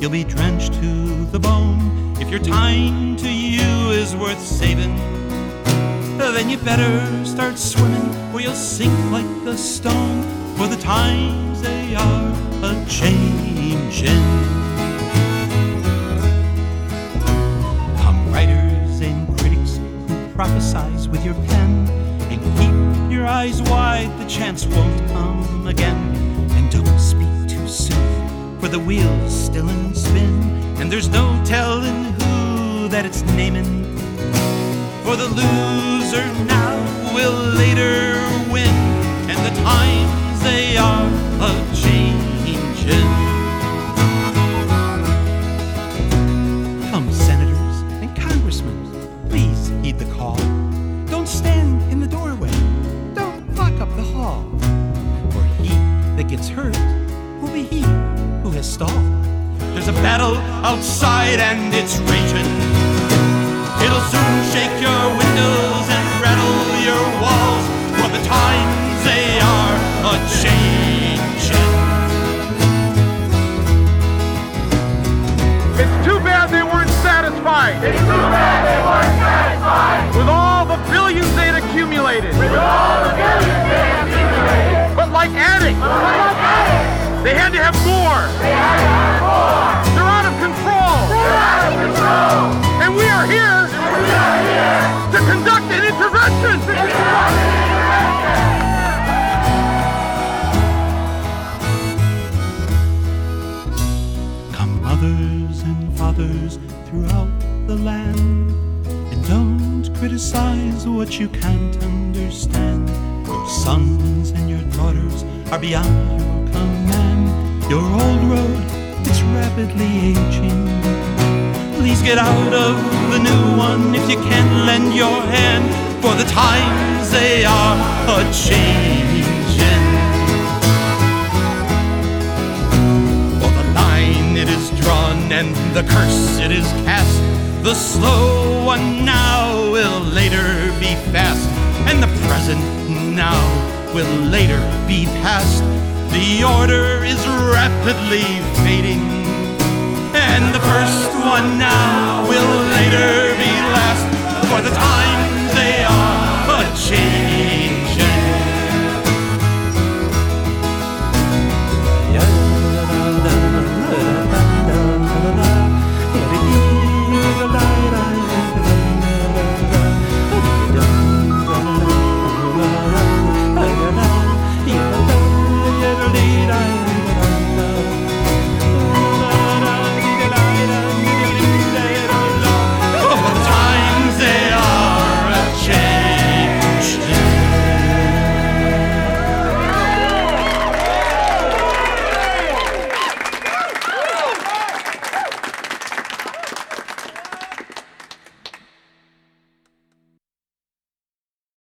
you'll be drenched to the bone. If your time to you is worth saving, then you better start swimming, or you'll sink like a stone, for the times they are a-changin'. Come writers and critics who prophesize with your pen, and keep your eyes wide, the chance won't come again. And don't speak too soon, for the wheel's still in spin, and there's no telling who that it's naming. For the loser now will later win, and the times they are a-changin'. Come senators and congressmen, please heed the call. Don't stand in the doorway, don't block up the hall, for he that gets hurt will be he who has stalled. There's a battle outside and it's raging. It'll soon shake your windows and rattle your walls, for the times they are a-changin'. It's too bad they weren't satisfied. It's too bad they weren't satisfied With all the billions they'd accumulated. with all the billions they accumulated. But like addicts, But like addicts, they had to have more. they had to have more. They're out of control. They're out of control. And we are here We are here to conduct an intervention. to conduct an intervention. Come mothers and fathers throughout the land, and don't criticize what you can't understand. Your sons and your daughters are beyond your command. Your old road is rapidly aging. Please get out of the new one if you can lend your hand, for the times they are a-changin'. For the line it is drawn and the curse it is cast. The slow one now will later be fast, and the present now will later be past. The order is rapidly fading, and the first one now will later be last, for the times they are a-changin'.